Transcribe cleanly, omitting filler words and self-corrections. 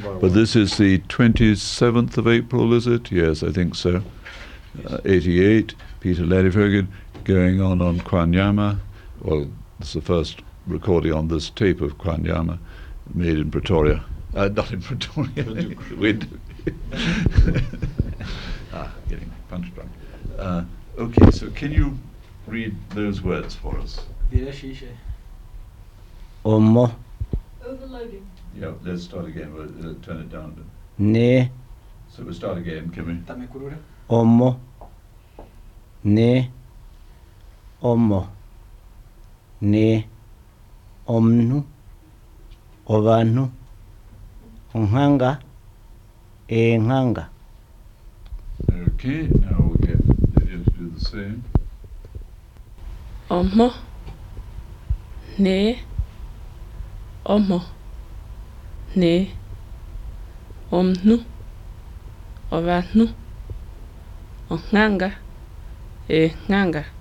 But this is the 27th of April, is it? Yes, I think so. 88, Peter Ladefoged going on Kwanyama. Well, it's the first recording on this tape of Kwanyama made in Pretoria. Not in Pretoria. Getting punch drunk. Okay, so can you read those words for us? Omo. Overloading. Yeah, let's start again. We'll turn it down. Ne. So we'll start again, can we? Omo. Ne. Omo. Ne. Omnu. Ovanu. Onhanga. Enhanga. Okay, now we'll get Lydia to do the same. Omo. Ne. Omo. Ne. Omnu. Ovanu. Onhanga. Enhanga.